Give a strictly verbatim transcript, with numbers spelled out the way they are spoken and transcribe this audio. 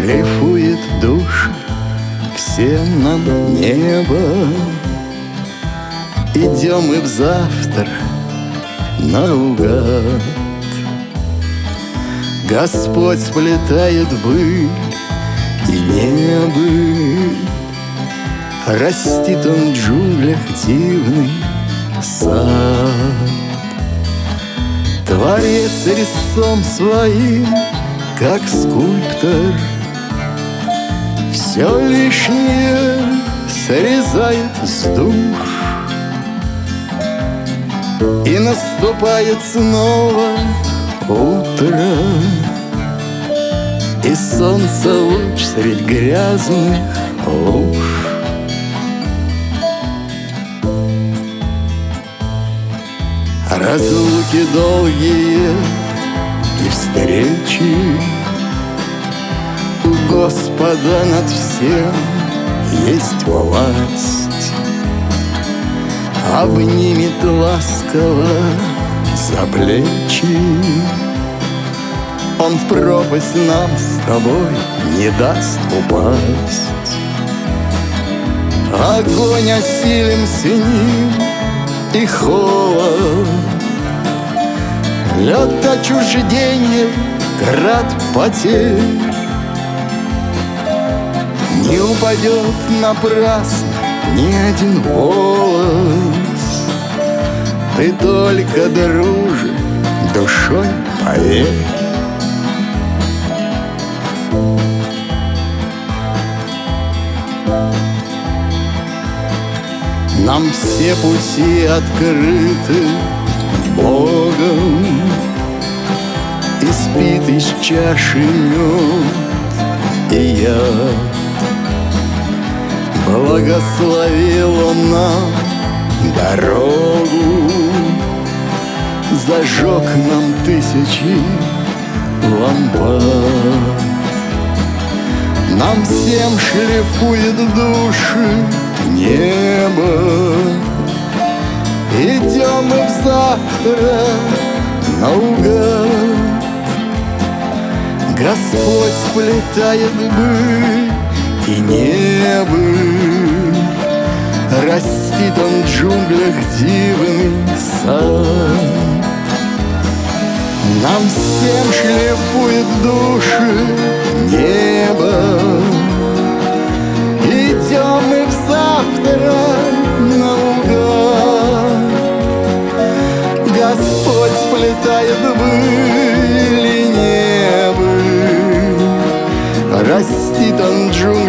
шлифует души, всем нам небо. Идем мы в завтра наугад. Господь сплетает быль и небыль, растит он в джунглях дивный сад. Творец резцом своим, как скульптор, все лишнее срезает с душ, и наступает снова утро, и солнце луч средь грязных луж. Разлуки долгие и встречи, у Господа над всем есть власть. Обнимет ласково за плечи, Он в пропасть нам с тобой не даст упасть. Огонь осилим с ним и холод, лед отчуждения, град потерь. Не упадет напрасно ни один волос, ты только, друже, душой поверь. Нам все пути открыты Богом, и спит из чаши мед и яд. Благословил Он нам дорогу, зажег нам тысячи лампад. Нам всем шлифует души небо. Идем мы в завтра наугад. Господь сплетает быль и небыль, растит Он в джунглях дивный сад. Нам всем шлифует души небо. Идем мы в завтра наугад. Господь сплетает быль и небыль, растит Он в джунглях